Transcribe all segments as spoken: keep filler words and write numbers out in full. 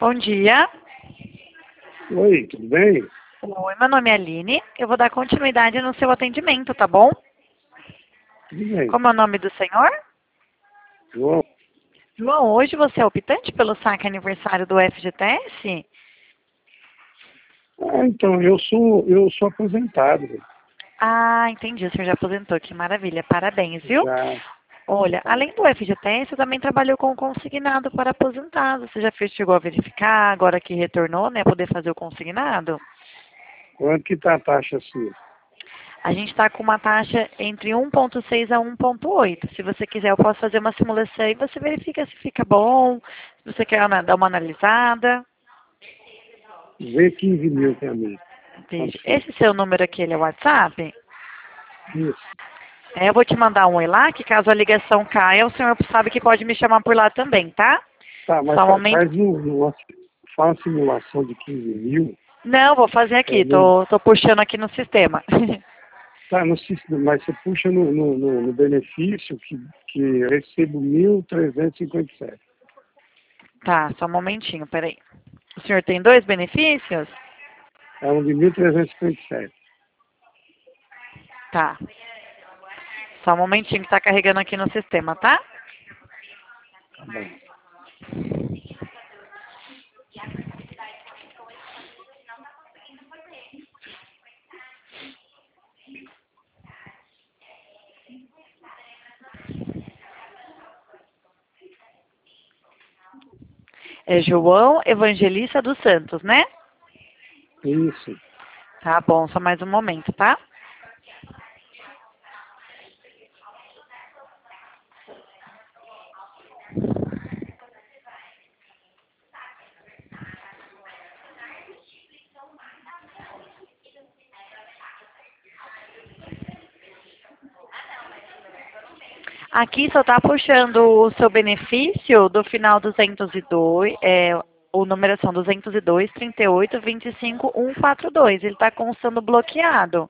Bom dia. Oi, tudo bem? Oi, meu nome é Aline. Eu vou dar continuidade no seu atendimento, tá bom? Tudo bem. Como é o nome do senhor? João, João, hoje você é optante pelo saque aniversário do F G T S? ah, então, eu sou, eu sou aposentado. Ah, entendi. O senhor já aposentou. Que maravilha. Parabéns, viu? Já, Olha, tá. além do F G T S, você também trabalhou com consignado para aposentados. Você já fez, chegou a verificar, agora que retornou, né, poder fazer o consignado? Quanto que tá a taxa sua? A gente está com uma taxa entre um ponto seis a um ponto oito. Se você quiser, eu posso fazer uma simulação e você verifica se fica bom, se você quer ana- dar uma analisada. Vê quinze mil pra mim. Veja, Quanto fica? esse seu número aqui, ele é o WhatsApp? Isso. É, eu vou te mandar um oi lá, que caso a ligação caia, o senhor sabe que pode me chamar por lá também, tá? Tá, mas Só um fa- momento. faz um, uma, faz uma simulação de quinze mil. Não, vou fazer É, aqui, no, tô, tô puxando aqui no sistema. tá, no, sistema, mas você puxa no, no, no- no benefício que, que eu recebo mil trezentos e cinquenta e sete. Tá, só um momentinho, peraí. O senhor tem dois benefícios? É um de mil trezentos e cinquenta e sete. Tá. Só um momentinho que tá carregando aqui no sistema, tá? Tá bom. É João Evangelista dos Santos, né? Isso. Tá bom, só mais um momento, tá? Aqui só tá puxando o seu benefício do final duzentos e dois, é, o numeração duzentos e dois, trinta e oito, vinte e cinco, cento e quarenta e dois. Ele tá constando bloqueado.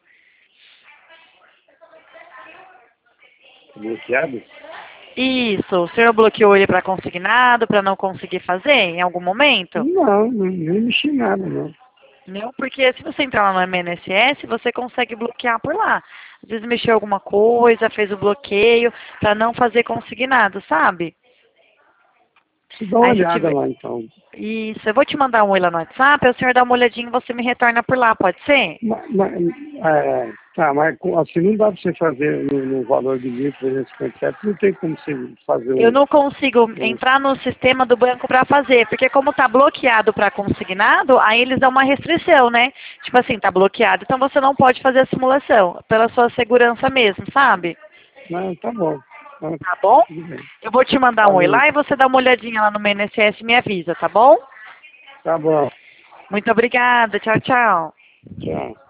Bloqueado? Isso, o senhor bloqueou ele para consignado, para não conseguir fazer em algum momento? Não, não, não mexi em nada, não. Não, porque se você entrar lá no M N S S, você consegue bloquear por lá. Às vezes mexeu alguma coisa, fez o bloqueio para não fazer consignado, sabe? Deixa eu dar uma Aí se olhada tiver. lá, então. Isso, eu vou te mandar um oi lá no WhatsApp, aí o senhor dá uma olhadinha e você me retorna por lá, pode ser? Ma- ma- é, tá, mas com- assim não dá para você fazer no, no valor de mil trezentos e cinquenta e sete, não tem como você fazer Eu um, não consigo um... entrar no sistema do banco para fazer, porque como tá bloqueado para consignado, aí eles dão uma restrição, né? Tipo assim, tá bloqueado, então você não pode fazer a simulação, pela sua segurança mesmo, sabe? Não, tá bom. Tá, Tá bom? tudo bem. Eu vou te mandar um oi Falou, lá e você dá uma olhadinha lá no meu I N S S e me avisa, tá bom? tá bom. Muito obrigada, tchau, tchau. Tchau.